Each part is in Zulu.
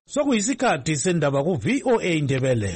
Sokuyisikhathi sendaba ku VOA Indebele.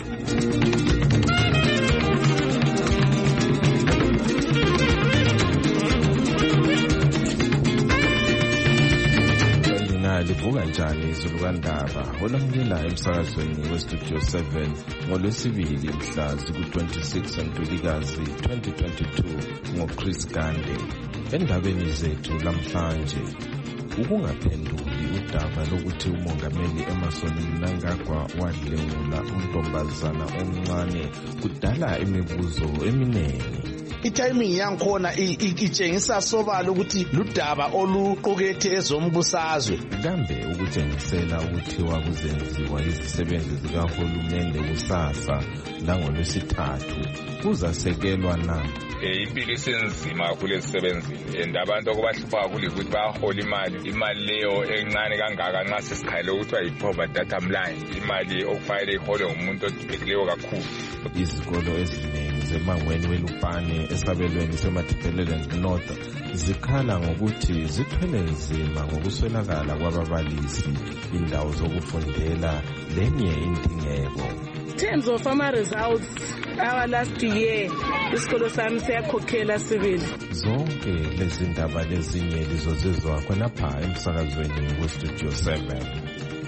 Livuka njani izulu kandaba olamukela emsakazweni westudio 7 ngolwesibili mhla ziku-26 Ntulikazi 2022 ngoChris Gande. Endabeni zethu lamhlanje, ukungaphenduli udaba lokuthi umongameli Emmerson Mnangagwa wadlengula untombazana omncane kudala imibuzo eminengi. Itiming yankhona itshengisa sobala ukuthi ludaba oluqukethe ezombusazwe. Kambe ukutshengisela ukuthiwa kuzenziwa izisebenzi zikahulumende kusasa langolwesithathu kuzasekelwa na? Impilo isenzima kulezi sebenzi and abantu okubahlupha kakhulu ukuthi bayahola imali leyo encane kangaka nxa sesikhayele ukuthi ayi-poverty data line, imali okufanele iholwe ngumuntu odiphekileyo kakhulu. Izikolo eziningi zemangweni welupane esabelweni seMatabeleland North zikhala ngokuthi zithwele nzima ngokuswelakala kwababalisi, indawo zokufundela lenye indingeko. Terms of results our last year isikolo sami siyakhokhela sibili. Zonke lezi ndaba lezinye lizozizwa khonapha emsakazweni westudio 7.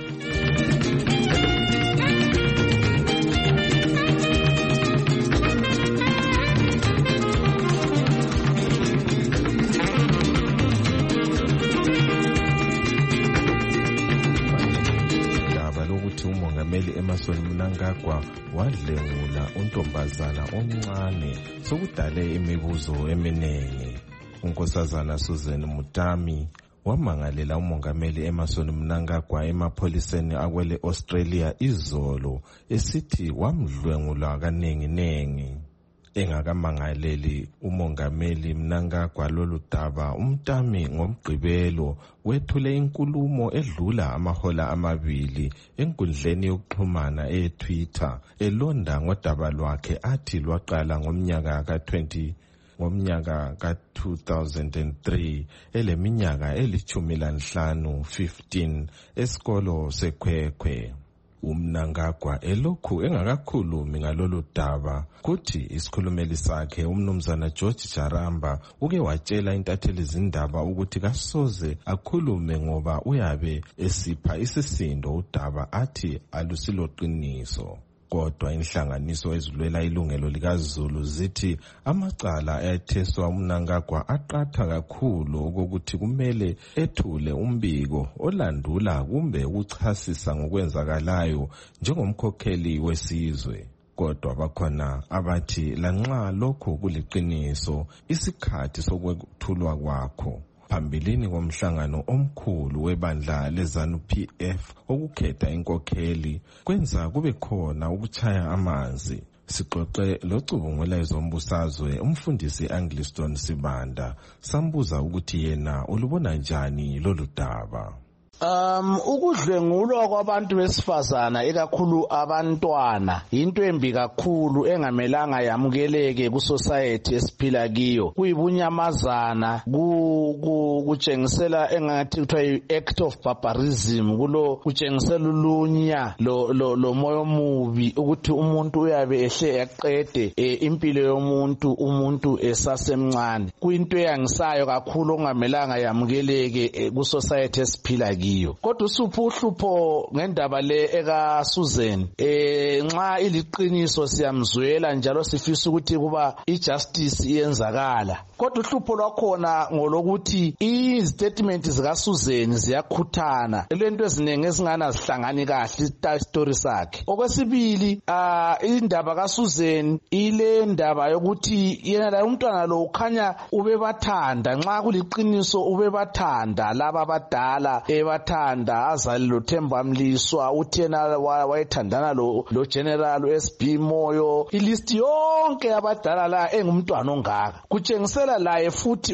Umongameli Emmerson Mnangagwa wadlengula untombazana omncane sokudale imibuzo eminengi. Unkosazana Susan Mutami wamangalela umongameli Emmerson Mnangagwa emapholiseni akwele Australia izolo esithi wamdlwengula kanenginengi. Engakamangaleli umongameli Mnangagwa lolu daba, uMtami ngomgqibelo wethule inkulumo edlula amahola amabili enkundleni yokuxhumana eTwitter elonda ngodaba lwakhe athi lwaqala ngomnyaka ka-2003 eleminyaka eli-15 esikolo seKwekwe. uMnangagwa elokhu engakakhulumi ngalolu daba, kuthi isikhulumeli sakhe umnumzana George Jaramba uke watshela intatheli zindaba ukuthi kasoze akhulume ngoba uyabe esipha isisindo udaba athi alusiloqiniso. Kodwa inhlanganiso ezilwela ilungelo likaZulu zithi amacala ayetheswa uMnangagwa aqatha kakhulu ukuthi kumele ethule umbiko olandula kumbe ukuchasisa ngokwenzakalayo njengomkhokheli wesizwe. Kodwa bakhona abathi lanxa lokho kuliqiniso, isikhathi sokwethulwa kwakho phambilini komhlangano omkhulu webandla leZANU-PF okukhetha inkokheli kwenza kube khona ukuchaya amanzi. Sixoxe locubungula ezombusazwe umfundisi Angliston Sibanda, sambuza ukuthi yena ulubona njani lolu daba. Ukudlwengulwa kwabantu besifazana ekakhulu abantwana into embi kakhulu engamelanga yamukeleke ku society esiphila kiyo. Kuyibunyamazana, kutshengisela engathi kuthiwa act of barbarism, kutshengisela ulunya lo moyo omubi ukuthi umuntu uyabe ehle eqede impilo yomuntu umuntu esasemncane. Kuyinto eyangisayo kakhulu ongamelanga yamukeleke ku society esiphila kiyo. Kodwa uhlupho ngendaba le eka Susan nxa iliqiniso siyamzwela njalo sifisa ukuthi kuba ijustice iyenzakala. Kodwa uhlupho lwakhona ngolokuthi istatement zika Susan ziyakhuthana, lento ezinenge ezingana zihlangani kahle story sakhe. Okwesibili indaba ka Susan ile ndaba yokuthi yena la umntwana lo ukhanya ubebathanda, nxa kuliqiniso ubebathanda laba abadala bathanda azali lo Themba Mliswa, uthena wayethandana lo General SB Moyo, ilist yonke abadala la engumntwana ongaka. Kutshengisela laye futhi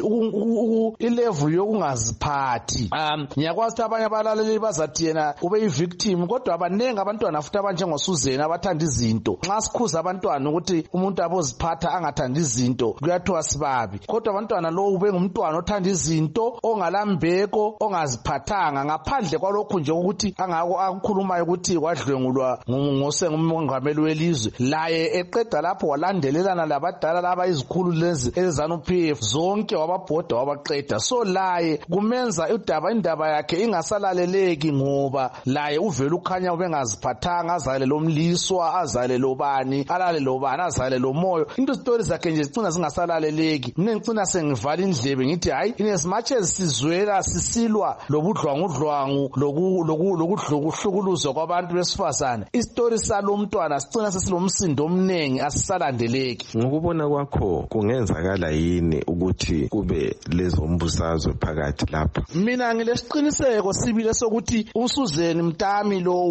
ilevel yokungaziphathi. Ngiyakwazi ukuthi abanye abalaleli bazathi yena ube i-victim, kodwa abanengi abantwana futhi abanjengo Susan abathanda izinto. Nxa sikhuza abantwana ukuthi umuntu aboziphatha angathanda izinto kuyathiwa sibabi, kodwa abantwana lo ube ngumntwana othanda izinto, ongalambeko, ongaziphathanga ngaphandle kwalokho nje ukuthi akukhulumayo ukuthi kwadlwengulwa ngumongameli welizwe, laye eqeda lapho walandelelana labadala laba izikhulu lezi eZANU-PF zonke wababhoda wabaqeda. So laye kumenza indaba yakhe ingasalaleleki ngoba laye uvela ukhanya ubengaziphathanga, azale lomliswa, azale lobani, alale lobani, azale lomoyo. Into stories zakhe nje zicina zingasalaleleki. Mina ngicina sengivala indlebe ngithi hayi, in as much as sizwela sisilwa lobudlwangudlwangu lokuhlukuluzwa kwabantu besifazane, istory salomntwana sicina sesilomsindo omningi asisalandeleki. Ngokubona kwakho kungenzakala yini ukuthi kube lezo mbusazwe phakathi lapha? Mina ngilesiqiniseko sibile sokuthi uSuzeni Mtami lo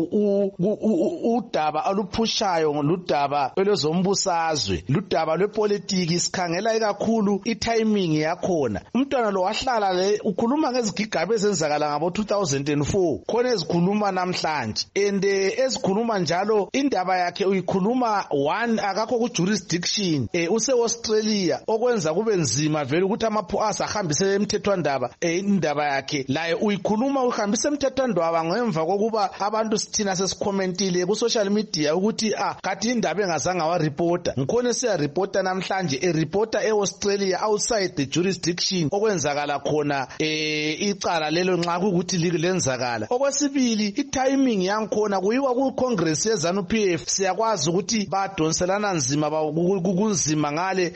udaba aluphushayo ludaba lwezombusazwe, ludaba lwepolitiki. Sikhangela kakhulu itiming yakhona. Umntwana lo wahlala ukhuluma ngezigigabe ezenzakala ngabo 2004 khona ezikhuluma namhlanje, and ezikhuluma njalo indaba yakhe uyikhuluma one akakho ku jurisdiction use Australia, okwenza kube nzima vele ukuthi amaphoyisa ahambise emthethwandaba indaba yakhe. Laye uyikhuluma uhambise emthethwandaba ngemva kokuba abantu sithina sesicommentile ku social media ukuthi kathi indaba engazange wareporta. Ngikhona siya reporta namhlanje reporter eAustralia outside the jurisdiction okwenzakala khona icala lelo nxa ukuthi lenzakala. Okwesibili, itiming yankhona kuyiwa ku Congress yeZANU-PF. Siyakwazi ukuthi badonselana nzima kunzima ngale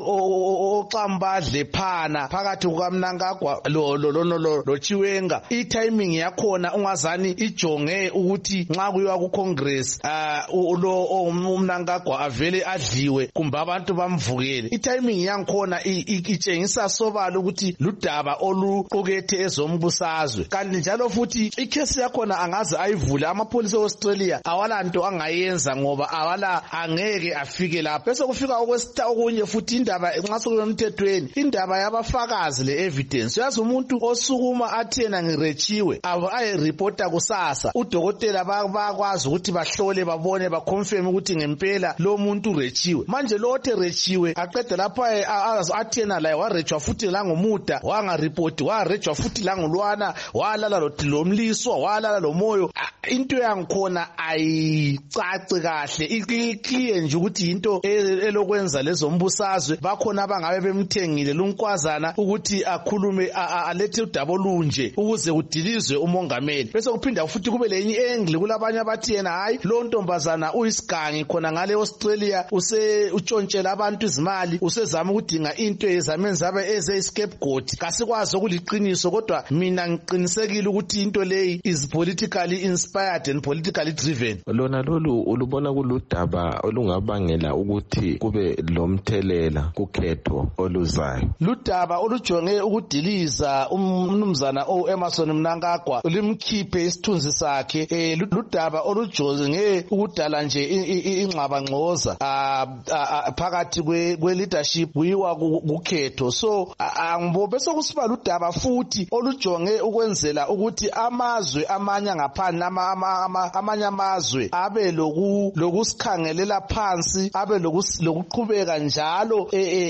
oxambadle phana phakathi kukaMnangagwa lo Chiwenga. Itiming yakhona ungazani ijonge ukuthi nxa kuyiwa ku Congress lo uMnangagwa avele adliwe kumbe abantu bamvukele. Itiming yankhona itshengisa sobala ukuthi ludaba oluqukethe ezombusazwe. Kanti njalo futhi ikhesi yakhona angaze ayivule amapholisa eAustralia awalanto angayenza ngoba angeke afike lapho. Bese kufika okunye futhi indaba nxa sokunomthethweni, indaba yabafakazi le evidence. Yazi umuntu osukuma athena ngirechiwe ayereporta kusasa, udokotela bakwazi ukuthi bahlole babone baconfirm ukuthi ngempela lo muntu urechiwe. Manje lo otherechiwe aqeda lapha athena la warechwa futhi la ngomuda wangareport, warechwa futhi la ngolwana, walala lomliswa, walala lomoyo. Into yangikhona ayicaci kahle, ikliye nje ukuthi into elokwenza lezo mbusazwe. Bakhona abangabe bemthengile lunkwazana ukuthi akhulume alethe udaba olunje ukuze kudilizwe umongameli. Bese kuphinda futhi kube lenye engle kulabanye abathi yena hayi lo ntombazana uyisigangi khona ngale Australia utshontshela abantu izimali, usezama ukudinga into ezamenza abe scapegoat. Kasikwazi ukuliqiniso, kodwa mina ngiqinisekile ukuthi into leyi is politically inspired and politically driven. Lona lolu ulubona kuludaba olungabangela ukuthi kube lomthelela kukhetho oluzayo? Ludaba olujonge ukudiliza umnumzana Emmerson Mnangagwa limkhiphe isithunzi sakhe. Ludaba olujonge ukudala nje ingxabangxoza phakathi kwe leadership kuyiwa kukhetho. So angibobe sokusiba ludaba futhi olujonge ukwenzela ukuthi amazwe amanye ngaphandle amanye amazwe abe lokusikhangelela phansi, abe lokuqhubeka njalo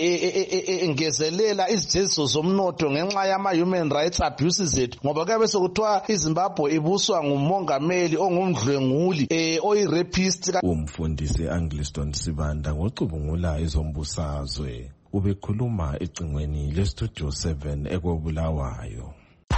engezelela izijeziso zomnotho ngenxa yama human rights abuses ethu, ngoba kuyabe sekuthiwa iZimbabwe ibuswa ngumongameli ongumdlwenguli oyirapist. Umfundisi Angliston Sibanda ngocubungula izombusazwe ubekhuluma ecingweni leStudio 7 eKobulawayo.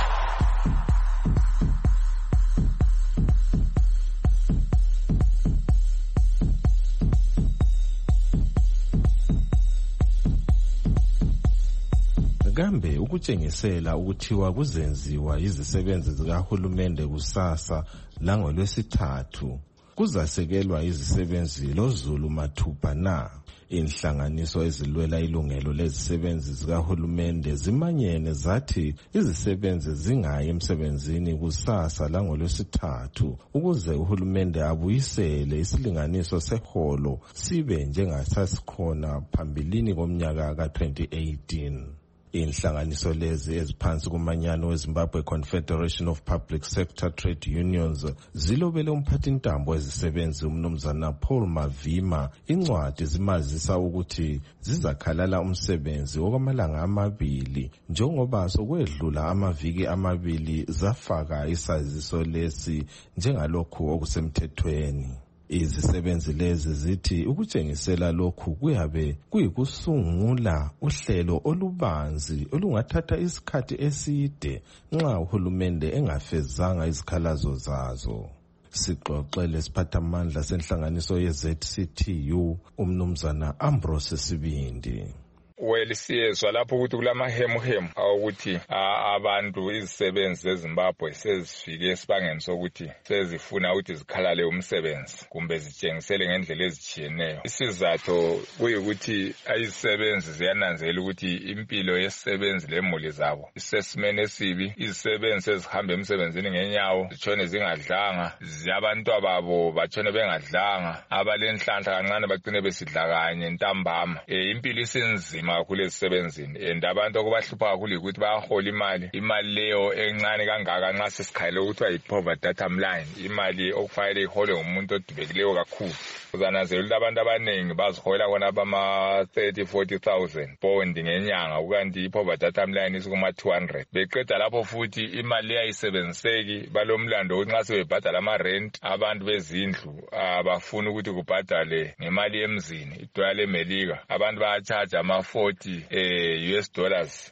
Kambe ukutshengisela ukuthiwa kuzenziwa izisebenzi zikahulumende kusasa langolwesithathu kuzasekelwa izisebenzi loZulu mathupha na? Inhlanganiso ezilwela ilungelo lezisebenzi zikahulumende zimanyene zathi izisebenzi zingayi emsebenzini kusasa langolwesithathu ukuze uhulumende abuyisele isilinganiso seholo sibe njengasasikhona phambilini komnyaka ka-2018. Inhlanganiso lezi eziphansi kumanyano weZimbabwe Confederation of Public Sector Trade Unions zilobele umphathintambo ezisebenzi umnumzana Paul Mavima incwadi zimazisa ukuthi zizakhalala umsebenzi okwamalanga 2 njengoba sokwedlula amaviki 2 zafaka isaziso lesi njengalokhu okusemthethweni. Izisebenzi lezi zithi ukutshengisela lokhu kuyabe kuyikusungula uhlelo olubanzi olungathatha isikhathi eside nxa uhulumende engafezanga izikhalazo zazo. Sixoxele siphathamandla senhlanganiso ye-ZCTU umnumzana Ambrose Sibindi. Siyezwa lapho ukuthi kulamahemuhemu awukuthi abantu izisebenzi zeZimbabwe sezifike esibangeni sokuthi sezifuna ukuthi zikhalale umsebenzi kumbe zitshengisele ngendlela ezitshiyeneyo. Isizathu kuyikuthi izisebenzi ziyananzela ukuthi impilo yesisebenzi lemuli zabo isesimeni esibi. Izisebenzi ezihamba emsebenzini ngenyawo zitshone zingadlanga, abantwababo batshone bengadlanga, abalenhlanhla kancane bagcine besidla kanye ntambama. Impilo isinzima kulesebenzini and abantu okubahlupha kakhulu ukuthi bayahola imali leyo encane kangaka nxa sesikhayele ukuthi ayi-poverty data line, imali okufanele iholwe ngumuntu odubekileyo kakhulu. Uzananzela ukuthi abantu abaningi bazihola khona bama-30,000-40,000 pound ngenyanga, ukanti i-poverty data line isukuma-200. Beqeda lapho futhi imali ayisebenziseki balomlando ukuthi nxa sebebhadala ama-rent abantu bezindlu abafuna ukuthi kubhadale ngemali emzini idola lemelika. Abantu bayachaja $40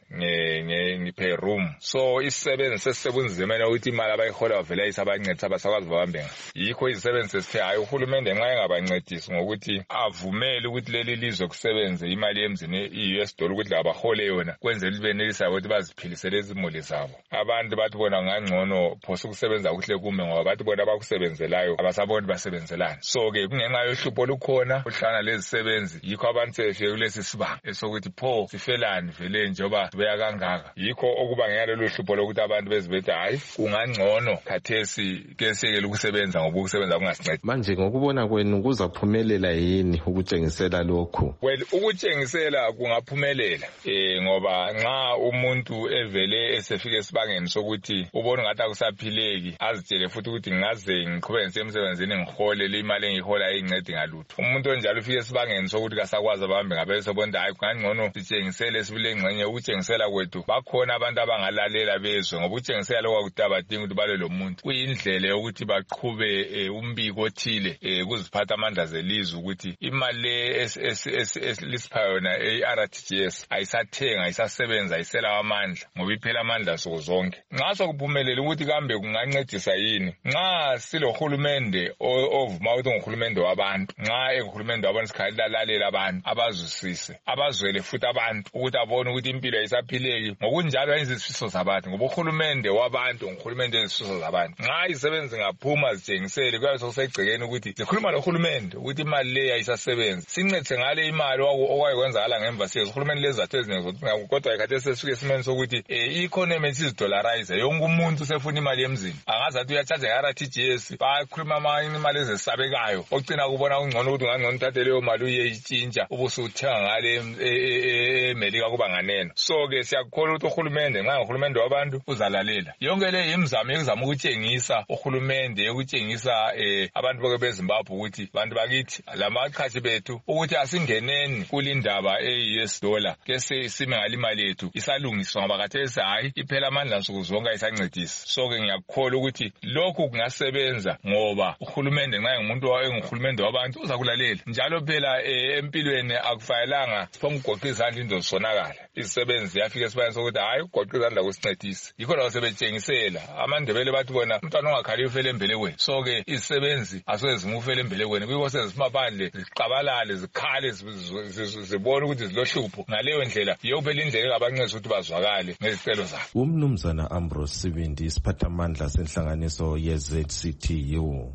per room. So isisebenzi sesisebunzimeni ukuthi imali abayihola bavele isabancedisa abasakwazi babambenga. Yikho izisebenzi sesithe hayi uhulumende nxa engabancedisi ngokuthi avumele ukuthi leli lizwe kusebenze imali emzini $, ukuthi labahole yona kwenzela benelisa ukuthi baziphilisele izimuli zabo. Abantu bathi bona ngangcono phosa ukusebenza kuhle kume ngoba bathi bona abakusebenzelayo abasaboni basebenzelana. So ke kungenxa yohlupho lukhona uhlana lezi sebenzi, yikho abantu sefike kulesi sibanga esokuthi pho sifelani vele njengoba sibeya kangaka. Yikho okubangela lelo hlupho lokuthi abantu bezibethe hayi kungangcono khathesi ke sekele ukusebenza ngoba ukusebenza kungasincedi. Manje ngokubona kwenu kuzaphumelela yini ukutshengisela lokhu? Well, ukutshengisela kungaphumelela ngoba nxa umuntu evele esefike esibangeni sokuthi ubona ngathi akusaphileki azitshele futhi ukuthi ngaze ngiqhubeke emsebenzini ngihole le imali engihola ayincedi ngalutho. Umuntu onjalo ufike esibangeni sokuthi kasakwazi abambe ngabe sebona hayi kungangcono sitshengisele sibile ngxenye. Ukutshengisela kwethu bakhona abantu abangalalela bezwe ngoba ukutshengisela lokho kutabadinga ukuthi bale lo muntu kuyindlela yokuthi baqhube umbiko othile kuziphatha amandla zelizwe ukuthi imali esipha yona eRTGS ayisathenga ayisasebenza ayisela amandla ngoba iphela amandla nsuku zonke. Nxa sokuphumelela ukuthi kambe kungancedisa yini nxa silohulumende ovuma ukuthi nguhulumende wabantu, nxa enguhulumende wabantu sikhalela lalela abantu abazwisise abazwele futhi abantu ukuthi abone ukuthi impilo ayisaphileki ngokunjalo yenza izifiso zabantu ngoba uhulumende wabantu nguhulumende wezifiso zabantu. Nxa izisebenzi ngaphuma zitshengisele kuyabe sokusegcekeni ukuthi zikhuluma lohulumende ukuthi imali le ayisasebenzi sincedise ngale imali okwayikwenzakala ngemva siyezi uhulumende lezathu eziningi kodwa ikhathesi sesifike esimeni sokuthi i-economy isizidollarize yonke umuntu usefuna imali emzini angazathi uyachaja nge-RTGS bakhuluma imali ezesabekayo ogcina kubona kungcono ukuthi ungangcono uthathe leyo mali uyeyitshintsha ubusuthenga ngale emelika kuba nganeno. So ke siyakholwa ukuthi uhulumende nxa uhulumende wabantu uzalalela yonke le imizamo yokuzama ukutshengisa uhulumende ukutshengisa abantu beZimbabwe ukuthi bantu bakithi lamaqhashi bethu ukuthi asingeneni kulindaba $, ke sime ngalimali yethu isalungiswa ngoba khathesi hayi iphela amandla nsuku zonke ayisancedisi. So ke ngiyakholwa ukuthi lokhu kungasebenza ngoba uhulumende nxa ngumuntu enguhulumende wabantu uzakulalela njalo phela empilweni akufanelanga siphongugoqa izandla into zisonakala. Izisebenzi yafika esibani sokuthi hayi ugoqa izandla kusincedisa yikho lawo sebetshengisela amandebele bathi bona umntwana ongakhali ufele embelekweni. So ke izisebenzi aswezima ufele embelekweni kuyiko sezima phandle ziqabalale zikhale zibone ukuthi zilohlupho ngaleyo ndlela yokubela indlela engabancedisa ukuthi bazwakale ngezicelo zabo. Umnumzana Ambrose Sibindi isiphathamandla senhlanganiso ye-ZCTU.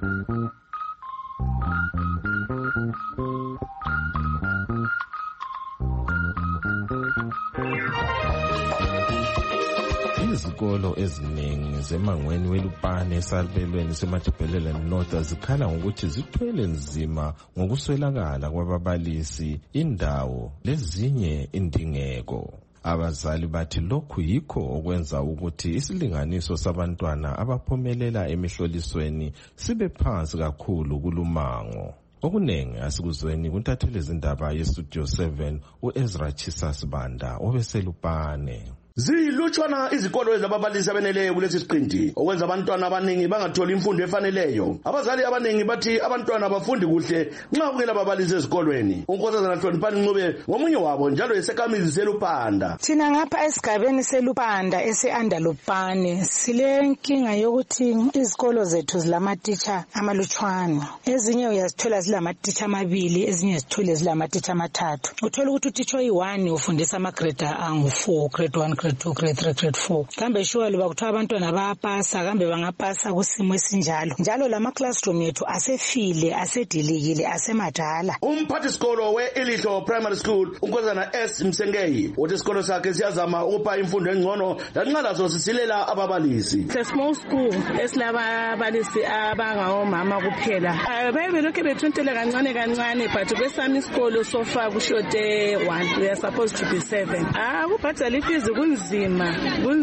Izikolo eziningi zemangweni welupane esabelweni seMatabeleland North zikhala ngokuthi zithwele nzima ngokuswelakala kwababalisi, indawo lezinye indingeko. Abazali bathi lokhu yikho okwenza ukuthi isilinganiso sabantwana abaphumelela emihlolisweni sibe phansi kakhulu kulumango. Okunengi asikuzweni kuntathele izindaba yeStudio 7 uEzra Chisas Banda obeselupane. Zilutshwana izikolo ezababalisi abeneleyo kulesi siqinti okwenza abantwana abaningi bangatholi imfundo efaneleyo. Abazali abaningi bathi abantwana bafundi kuhle nxa kungela ababalisi ezikolweni. Unkosazana Hloniphani Ncube ngomunye wabo njalo esekhamizi selupanda. Thina ngapha esigabeni selupanda ese-Andalupane silenkinga yokuthi izikolo zethu zilamatitsha amalutshwana. Ezinye uyazithola zilamatitsha amabili, ezinye zithole zilamatitsha amathathu. Uthola ukuthi utitsha oyi-1 ufundisa amagrade angu-4, grade 1, grade 2, grade 3, grade 4. Kambe sure luba kuthiwa abantwana bayapasa, kambe bangapasa kusimo esinjalo. Njalo lama classroom yethu asefile, asedilikile, asemadala. Umphathisikolo we-Ilihlo Primary School unkosazana S Msengei uthi isikolo sakhe siyazama ukupha imfundo engcono lanxa lazo sisilela ababalisi. It's a small school esilababalisi abangawomama kuphela. Belokhe bethuntele kancane but kwesami isikolo sofa kushote 1. We are supposed to be 7. Kubhadala ifizi kunzima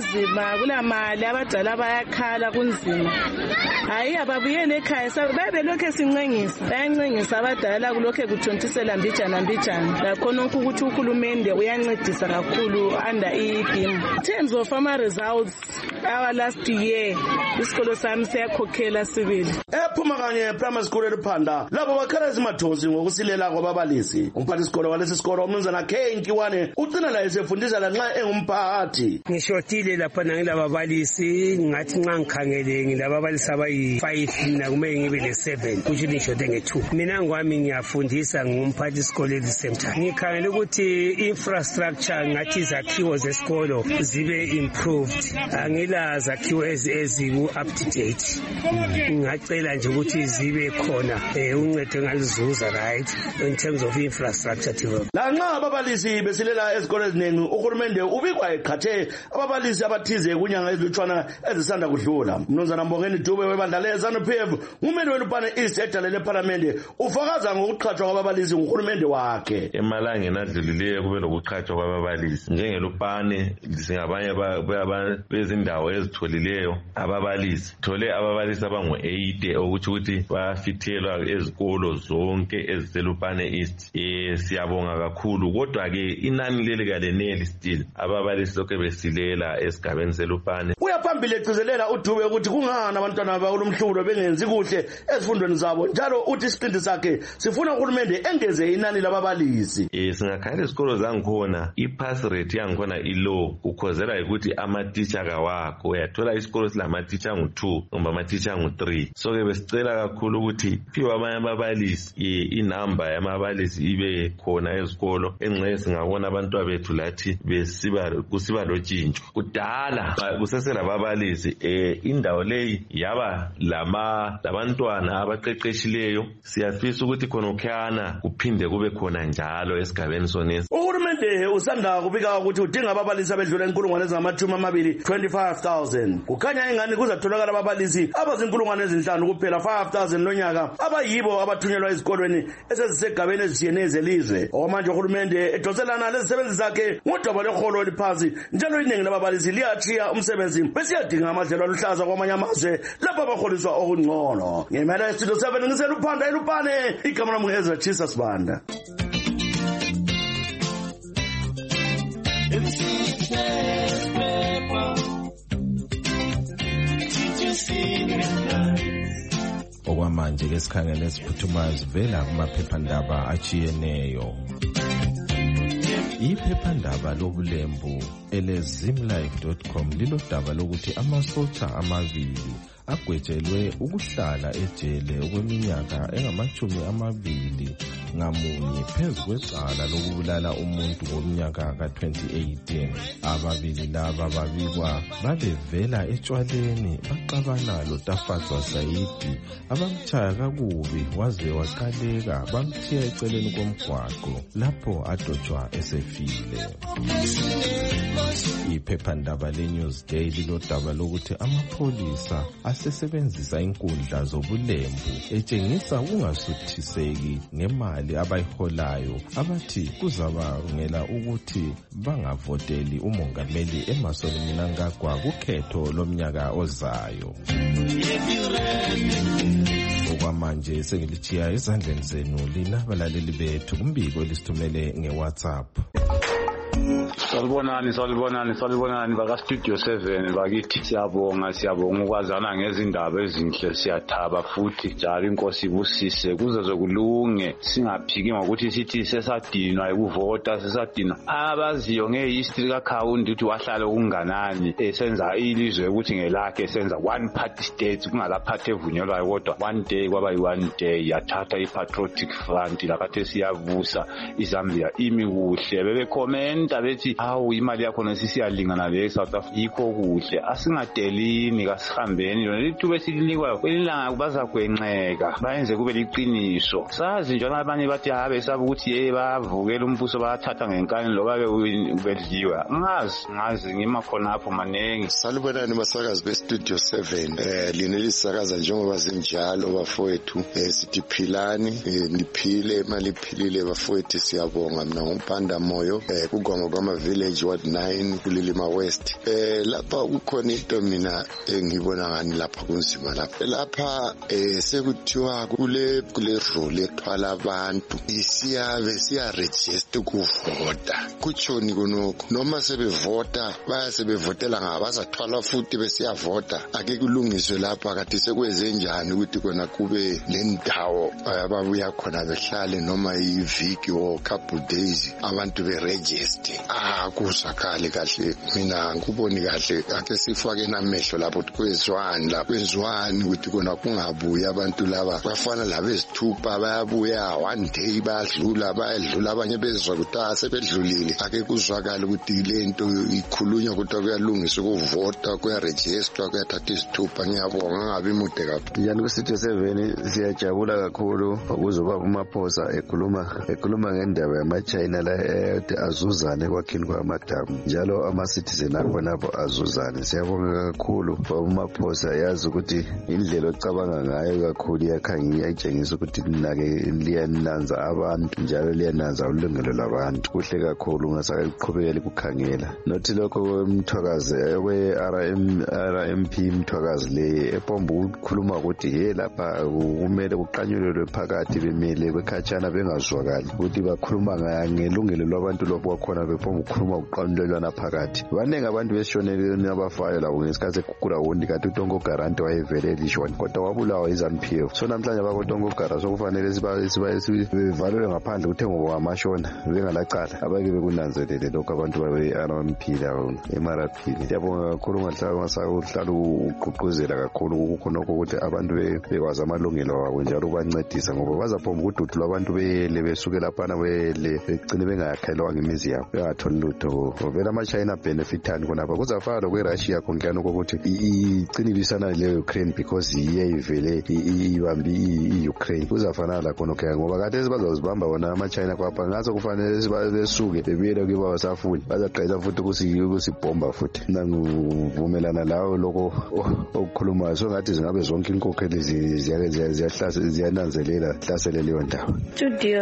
kulamali abadala bayakhala kunzima. Hayi ababuyele ekhaya belokhe sincengisa abadala kulokhe kuthontisela mbijana lakhona ukuthi uhulumende uyancedisa kakhulu under i-BIM. In terms of ama results our last year isikolo sami siyakhokhela sibili. Ephuma kanye primary school eLuphanda labo bakhala izimathozi ngokusilela kwababalisi. Umphathisikolo walesi sikolo umnumzana K Nkiwane ucina la esefundisa lanxa engumphathi. Ngishotile lapha ngilababalisi ngathi nxa ngikhangele ngilababalisi abayi-5 mina kumele ngibe le-7 kusho nishote nge-2. Mina ngwami ngiyafundisa ngumphathisikolo at the same time. Ngikhangele ukuthi infrastructure ngathi izakhiwo zesikolo zibe improved. Angila zakhiwo eziku-up to date. Ngacela nje ukuthi zibe khona uncedo engalizuza right in terms of infrastructure development. Lanxa ababalisi besilela ezikolo eziningi uhulumende ubikwa eqhathe ababalisi abathize kunyanga ezilutshwana ezisanda kudlula. Mnumzana Mbongeni Dube webandla le-ZANU-PF ngumeli welupane East edalele eParliamente ufakaza ngokuqhatshwa kwababalisi nguhulumende wakhe. Emalangeni adlulileyo kube lokuqhatshwa kwababalisi njengelupane singabanye bezindawo ezitholileyo ababalisi thole ababalisi abangu-80 ukuthi bayafithelwa ezikolo zonke eziselupane East. Siyabonga kakhulu kodwa-ke inani leli kaleneli still ababalisi lokho besilela esigabeni selupane. Uyaphambili egcizelela uDube ukuthi kungani abantwana bakulumhlubulo bengenzi kuhle ezifundweni zabo njalo uthi isiqinti sakhe sifuna uhulumende engeze inani lababalisi. Singakhala izikolo zangikhona i-pass rate yangikhona i-low ukhozela ukuthi amatitsha kawakho uyathola isikolo silamatitsha angu-2 kumbe amatitsha angu-3. So-ke besicela kakhulu ukuthi phiwa abanye ababalisi inamba yamabalisi ibe khona ezikolo engxenye singabona abantwana bethu lathi kusiba lotshintsho. Kudala kuseselababalisi indawo leyi yaba labantwana abaqeqeshileyo. Siyafisa ukuthi khona kuphinde kube khona njalo esigabeni sonesi. Uhulumende usanda kubika ukuthi udinga ababalisi abedlula 25,000. Kukhanya ingani kuzatholakala ababalisi abazi5,000 kuphela 5,000 lonyaka abayibo abathunyelwa ezikolweni esezisegabeni ezitshiyeneyo zelizwe. Okwamanje uhulumende edoselana lezisebenzi zakhe ngodaba leholo eliphansi njalo iningi lababalisi liyatshiya umsebenzi besiyadinga amadlelo aluhlaza kwamanye amazwe lapho abaholiswa okungcono. Ngemela yeStudio 7 ngiseluphanda elupane igama lami Ezra Chisas Banda. Okwamanje ke sikhangele esiphuthumayo sivela kumaphephandaba achiyeneyo. Iphephandaba lobulembu elezimlife.com lilodaba lokuthi amasotsha amabili agwetshelwe ukuhlala ejele okweminyaka engama-20 ngamunye phezu kwecala lokubulala umuntu ngomnyaka ka-2018. Ababili laba babikwa babevela etshwaleni baxabana loTafatswa Saidi abamtshaya kakubi waze waqaleka bamthiya eceleni komgwaqo lapho adotshwa esefile. Iphephandaba leNewsday lilodaba lokuthi amapholisa asesebenzisa inkundla zobulembu etshengisa ukungasuthiseki ngemali imali abayiholayo abathi kuzabangela ukuthi bangavoteli umongameli Emmerson Mnangagwa kukhetho lomnyaka ozayo. Okwamanje sengilitshiya ezandleni zenu lina balaleli bethu kumbiko elisithumele ngeWhatsApp. Salibonani baka Studio 7 bakithi. Siyabonga ukwazana ngezindaba ezinhle, siyathaba futhi njalo inkosi ibusise kuze zokulunge, singaphiki ngokuthi sithi sesadinwa ukuvota, sesadinwa abaziyo ngehistory kaKhawundi ukuthi wahlala okunganani, esenza ilizwe ukuthi ngelakhe senza one party state kungalaphathi evunyelwayo kodwa one day kwaba yi-one day yathatha i-patriotic front lakathe siyavusa iZambia imi kuhle. Bebekhomenta bethi hawu imali yakho nesiyalingana le South Africa yikho kuhle, asingadelini kasihambeni lona lithuba esilinikwayo kwelilanga baza kwenceka bayenze kube liqiniso. Sazi njalo abanye bathi habe sabe ukuthi bavukela umbuso bayathatha ngenkani loba bedliwa. Ngazi ngima khona apho manengi. Salibonani masakazi be Studio 7 linelisakaza njengoba zinjalo bafowethu, sithi philani niphile imali iphilile bafowethu. Siyabonga mina ngompanda moyo kugwama kwama village ward 9 kulilima west. Lapha kukhona into mina engibona ngani lapha kunzima lapha sekuthiwa kule role ethwala abantu siya register ukuvota. Kutshoni kunoko noma sebevota bayasebevotela ngabazathwala futhi besiyavota. Ake kulungiswe lapha kade sekweze njani ukuthi kona kube lendawo ababuya khona behlale noma iviki or couple days abantu beregister. Kuzakali kahle mina nguboni kahle ake sifake namehlo lapho kwenziwani ukuthi kona kungabuya abantu laba bafana laba ezithupha bayabuya one day bayadlula abanye bezwa ukuthi sebedlulile. Ake kuzwakala ukuthi lento ikhulunywa ukuthi kuyalungiswa ukuvota kuyaregister kuyathatha izithupha. Ngiyabonga ngabe mude kakhulu. Njalo kuStudio 7 siyajabula kakhulu ukuzoba uMaphosa ekhuluma ngendaba yamaChina la azuzane kwakhini kwamadamu njalo ama-citizen akhonapho azuzane. Siyabonga kakhulu uMaphosa yazi ukuthi indlela ocabanga ngayo kakhulu iyatshengisa ukuthi nake liyananza abantu njalo liyananza ulungelo labantu. Kuhle kakhulu ungasake liqhubekele kukhangela nothi lokho kwemthwakazi kwe-RMP imthwakazi le epomba ukukhuluma ukuthi lapha kumele kuqanyulelwe phakathi bemele bekhatshana bengazwakali ukuthi bakhuluma ngelungelo lwabantu lokho kwakhona bepomba ukukhuluma ukuqanyulelwana phakathi. Baningi abantu besishoneleni abafayo labo ngesikhathi sekukula wondi kanti uTongo Garanti wayevele elishona kodwa wabulawa iZANU-PF. So namhlanje abakoTongo Gara sokufanele sivalelwe ngaphandle kuthe ngoba ngamashona bengalacala abake bekunanzelele lokho abantu babe-RMP lawo eMaraphini. Siyabonga kakhulu ngahlala ugqugquzela kakhulu kukhonokho ukuthi abantu bekwazi amalungelo wabo njalo ubancedisa ngoba bazaphomba ukuthi lwabantu bele besuke laphana bele begcine bengayakhelwanga imizi yabo bengatholi lutho. Vele amaChina benefitani khonapha kuzafana lokwe-Russia konke ukuthi igcine ibisana le-Ukraine because yiye ivele ibambe i-Ukraine. Kuzafana la khonokho ngoba kade bazozibamba bona amaChina kwapha ngaso kufanele besuke bebuyele kuba basafuni bazaqeda futhi kusibhomba futhi. Nangivumelana lawo lokho okukhulumayo so ngathi zingabe zonke inkokheli ziyananzelela hlasele leyo ndawo. Studio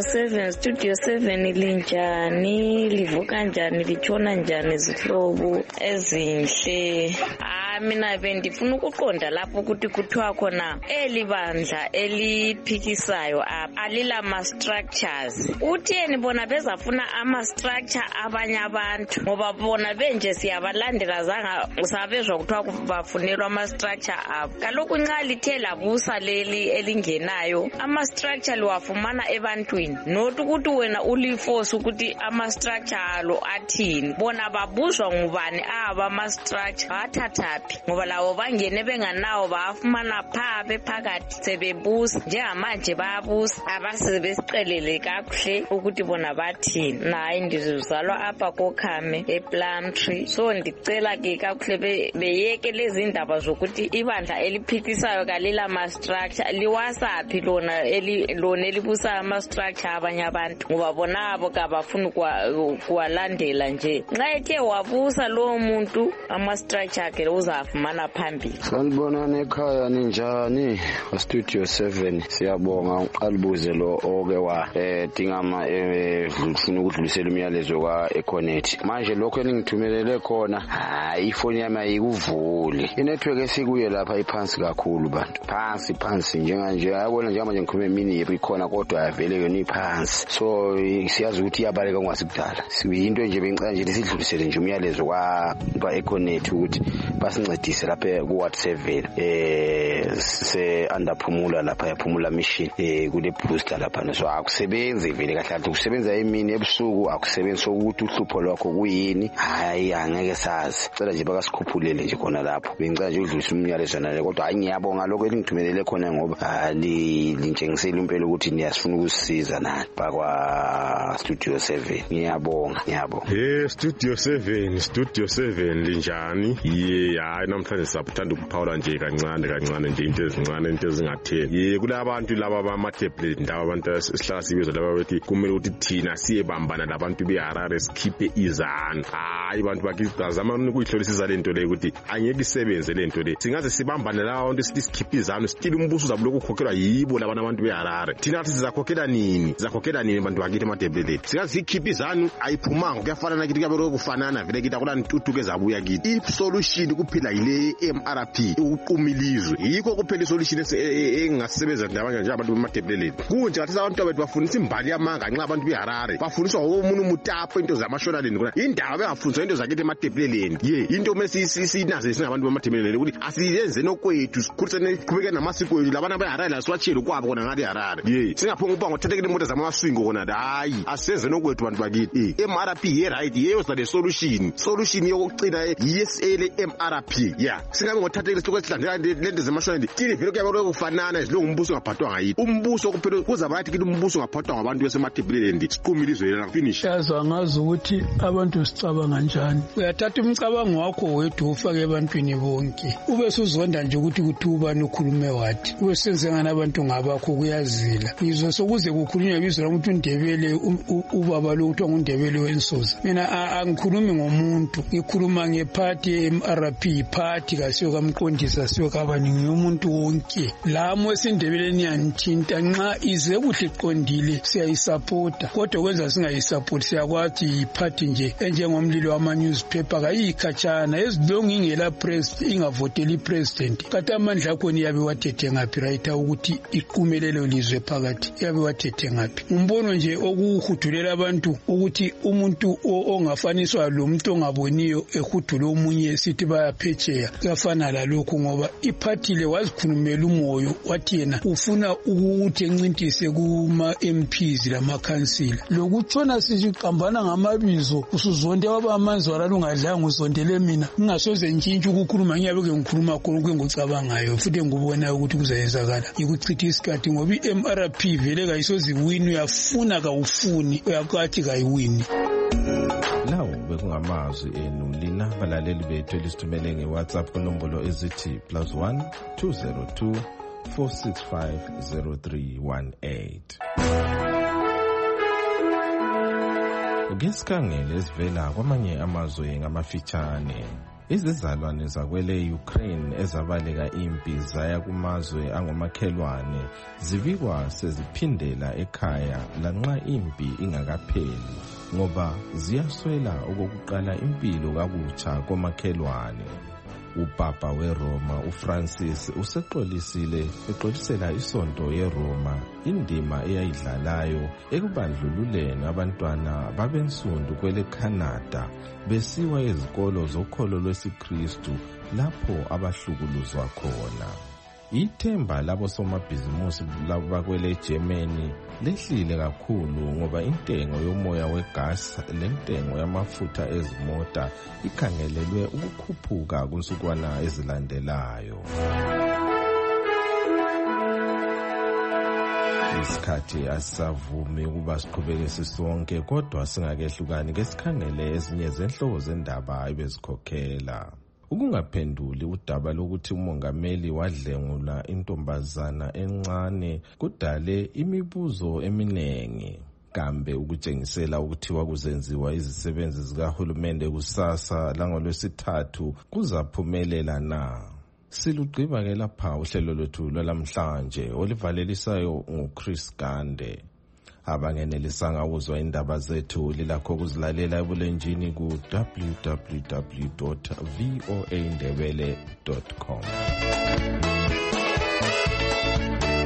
7 linjani livuka njani litshona njani izihlobo ezinhle. Mina bendifuna ukuqonda lapho ukuthi kuthiwa khona elibandla eliphikisayo alila ama-structures. Utheni bona bezafuna ama-structure abanye abantu ngoba bona benje siyabalandela sabezwa kuthiwa bafunelwa ama-structure abo. Kaloku nxa lithe labusa leli elingenayo ama-structure liwafumana ebantwini not ukuthi wena uliforce ukuthi ama-structure alo athini. Bona babuzwa ngubani ama-structure bathathaphi ngoba lawo bangene benganawo bafumana phakathi sebebusa njengamanje bayabusa abasebesiqelele kakuhle ukuthi bona bathini. Nayi ndizalwa apha koKhame ePlumtree so ndicela ke kakuhle beyeke lezi ndaba zokuthi ibandla eliphikhisayo kalila ma-structure liwasaphi lona elibusa ama-structure abanye abantu ngoba bona abo kabafuni kuwalandela nje. Nxa ethe wabusa lowo muntu ama-structure akhe bafumana phambili. Sanibonani ekhaya ninjani? Studio 7 siyabonga uqalibuze lo oke wa dingama ufuna ukudlulisela umyalezo kwa Econet. Manje lokho engithumelele khona ifoni yami ayikuvuli. Inetwork esikuye lapha iphansi kakhulu bantu. Phansi njenganje ayabona njengamanje ngikhulume mini yebo ikhona kodwa avele yona iphansi. So siyazi ukuthi iyabaleka ngasikudala. Siyinto nje bencane nje sidlulisele nje umyalezo kwa Econet ukuthi basincedise lapha ku WhatsApp se andaphumula lapha yaphumula mission kule booster lapha so akusebenzi vele kahle kusebenza emini ebusuku akusebenzi ukuthi uhlupho lwakho kuyini hayi angeke sazi cela nje bakasikhuphulele nje khona lapho bengicela nje udlulisa umyalezo nale kodwa hayi ngiyabonga lokho elingithumelele khona ngoba lintshengisela impela ukuthi niyasifuna ukusisiza nani bakwa Studio 7 ngiyabonga Studio 7 linjani hayi namhlanje sabuthanda ukuphawula nje kancane nje into ezincane into ezingatheni kulabantu laba bama tablet ndaba abantu esihlala sibizo laba bethi kumele ukuthi thina siyebambana labantu beHarare sikhiphe izana hayi abantu bakizama ukuyihlolisisa lento le ukuthi angeke isebenze lento le singaze sibambane la abantu sikhiphe izana sitile umbuso zabulo ukukhokhelwa yibo labantu beHarare thina sizakhokhela nini abantu bakithi ama tablet singaze sikhiphe izana ayiphumanga kuyafana nakithi kuyabe kufanana vele kithi akula ntuthuke zabuya kithi i-solution kuphela yile MRP ukuqumilizwe yikho kuphela i-solution engasebenza ndabanye nje abantu bematablet kunje ngathi abantu bethu bafundisa imbali yamanga nxa abantu beHarare bafundiswa omunye umutapo into zamashonaleni kuna indaba bengafundiswa into zakithi ematablet into mesisinaze singabantu bematablet ukuthi asiyenze nokwethu sikhulisene qhubeke namasiko ethu labana beHarare laswatshela kwabo kona ngathi Harare singaphonga ukuba ngothathekile imoto zamaswingo kona hayi asiyenze nokwethu abantu bakithi MRP right yeyo the solution yokucina yesele MRP singabe ngothathekile isitoko esihlandela lento zamashonaleni tini vele kuyabe kufanana izilungu umbuso ngaphathwa ngayithi umbuso kuphela kuzaba yathi kithi umbuso ngaphathwa ngabantu besematablet siqumilizwe yena finish yazi ngazi ukuthi abantu sicabanga njani uyathatha umcabango wakho wedwa ufake ebantwini bonke ube suzonda nje ukuthi kutubani ukhulume wathi ube senze ngana abantu ngabakho kuyazila ngizwe sokuze kukhulunywa ibizo lomuntu uNdebele ubaba lo uthi ungundebele wensoza mina angikhulumi ngomuntu ngikhuluma ngeparty MRP party kasiyo kamqondisa siyo kabaningi umuntu wonke lamo esindebeleni yanithinta nxa ize kuhle iqondile siyayisupporta kodwa kwenza singayisupport siyakwathi iparty nje enjengomlilo wama newspaper kayikhatshana ezilongi ingela president ingavoteli president kati amandla akho niyabe wathethe ngaphi right ukuthi iqumelelo lizwe phakathi yabe wathethe ngaphi umbono nje okuhudulela abantu ukuthi umuntu ongafaniswa lo muntu ongaboniyo ehudula omunye sithi bayaphetsheya kuyafana lalokho ngoba iparty le wazikhulumela umoyo wathi yena ufuna ukuthi encintise kuma MPs lamakhansila lokutshona siziqambana ngamabizo usuzonde wabamanzi walalungadlanga uzondele mina ngingasoze ntshintshe ukukhuluma ngiyabe ke ngikhuluma khona kwengucabangayo futhi ngibona ukuthi kuzayenzakala ikuchitha isikhathi ngoba iMRP vele kayisozi win uyafuna kawufuni uyakwathi kayiwini lawo bekungamazwi enu lina balaleli bethu elisithumele ngeWhatsApp kunombolo ezithi +1 202 465 0318. Ngesikhangele esivela kwamanye amazwe ngamafitshane izizalwane zakwele Ukraine ezabaleka impi zaya kumazwe angomakhelwane zibikwa seziphindela ekhaya lanxa impi ingakapheli ngoba ziyaswela okokuqala impilo kabutsha komakhelwane. Upapa weRoma uFrancis exolisela isonto yeRoma indima eyayidlalayo ekubandlululeni abantwana babensundu kwele Canada besiwa ezikolo zokholo lwesiKristu lapho abahlukuluzwa khona. Ithemba labo somabhizimusi labakwele Germany lehlile kakhulu ngoba intengo yomoya wegas lentengo yamafutha ezimota ikhangelelwe ukukhuphuka kunsukwana ezilandelayo. Isikhathi asavumi ukuba siqhubeke sisonke kodwa singakehlukani ngesikhangele ezinye zenhlobo zendaba ebezikhokhela. Ukungaphenduli udaba lokuthi umongameli wadlengula intombazana encane kudale imibuzo eminengi. kambe ukutshengisela ukuthi wakuzenziwa izisebenzi zikahulumende kusasa langolwesithathu kuzaphumelela na? Silugqiba-ke lapha uhlelo lwethu lwalamhlanje olivalelisayo nguChris Gande. Abangenelisanga ukuzwa indaba zethu lilakho ukuzilalela ebulenjini ku www.voaindebele.com.